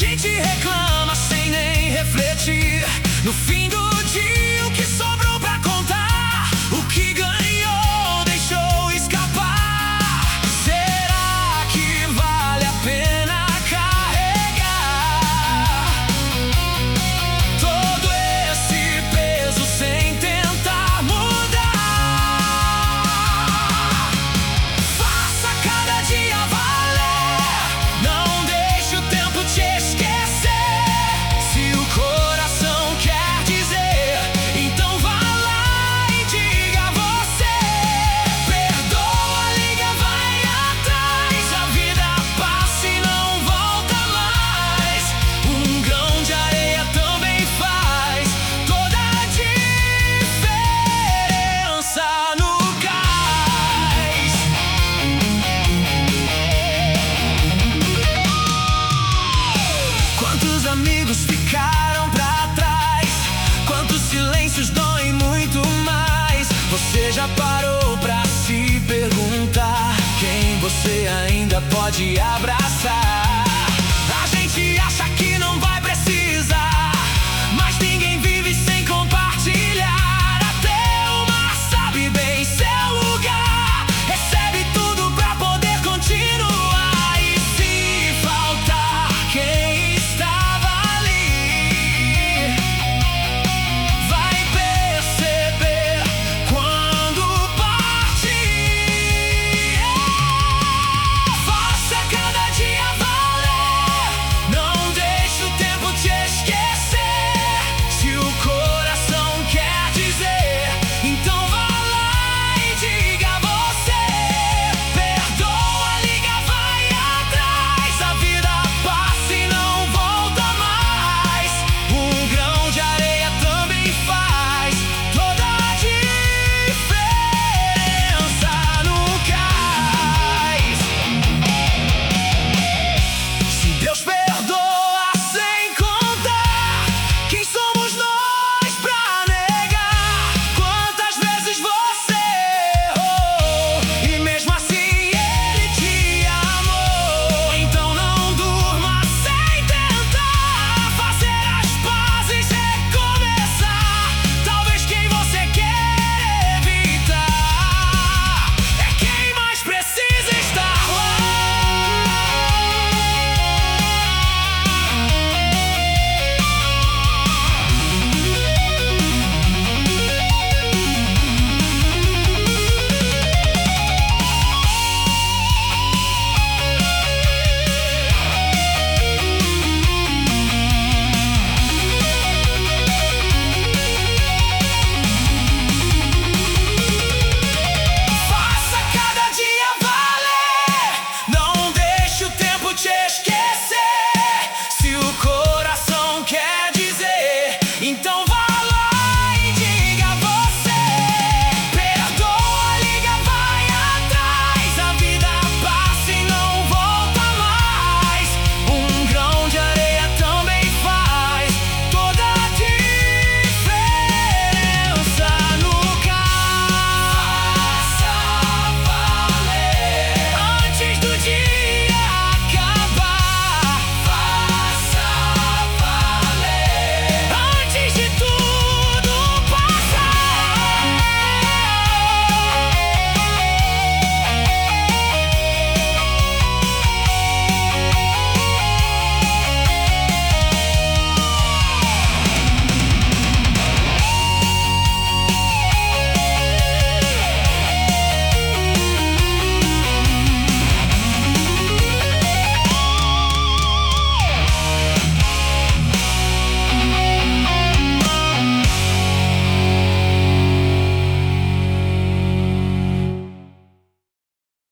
gente reclama sem nem refletir. No fim do dia, o que sobrou pra contar? O que ganhou deixou escapar. Será que vale a pena carregar todo esse peso sem tentar mudar? Faça cada dia valer, não deixe o tempo te esquecer. Se o coração quer dizer, então vá lá e diga você. Perdoa, liga, vai atrás. A vida passa e não volta mais. Um grão de areia também faz toda a diferença no cais. Quantos amigos ficaram pra trás? Quantos silêncios doem muito mais? Você já parou pra se perguntar quem você ainda pode abraçar?